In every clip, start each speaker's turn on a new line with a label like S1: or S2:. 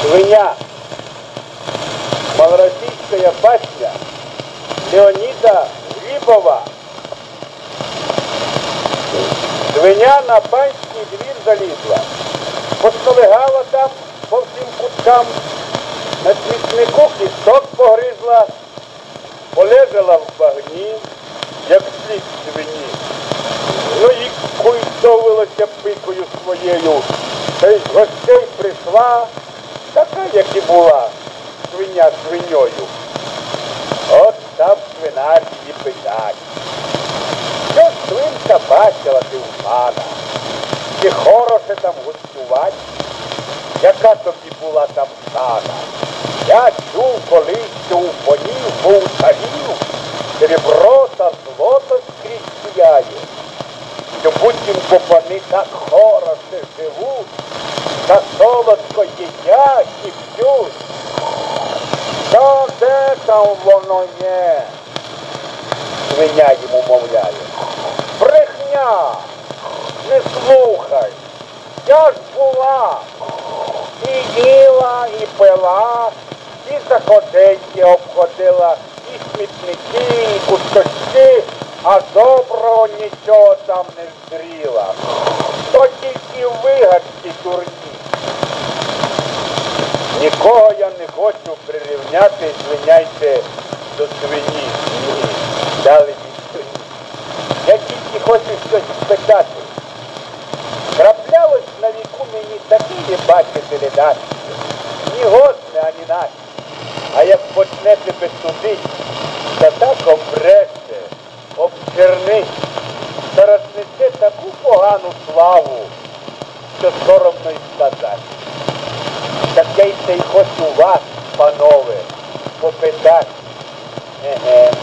S1: Свиня. Малороссийская басня Леонида Глібова. Свиня на панський двір залізла, посновигала там по всім куткам, на смітнику кісток погризла, полежала в багні, як слід свині. Ну і куйдовилася пикою своєю, та й з гостей прийшла, така, як і була, свиня свиньою. От там свинар її питать. Що свинка бачила ти в пана? Чи хороше там гостювать? Яка тобі була там сада? Я чув колись, що у понів був царів, серебро та злото скрізь сіяє. Що буцім попани так хороше живуть, та солодко їдять і п'ють. Та де там воно є? Свиня йому мовляє. Брехня! Не слухай! Я ж була! І їла, і пила, і заходеньки обходила, і смітники, і кусточки, а доброго нічого там не зріла. То тільки вигадки дурні. Нікого я не хочу прирівняти, звиняйте, до свині. Ні, дали від свині. Я тільки хочу щось спитати. Траплялось на віку мені такі, бачите, ледачі, ні гостне, ані наші. А як почне тебе судить, та так обреше, обчернить, та рознесе таку погану славу, що соромно й сказати. Так я й це й хочу вас, панове, попитати.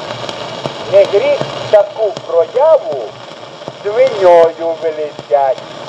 S1: Не гріх таку прояву свиньою величать.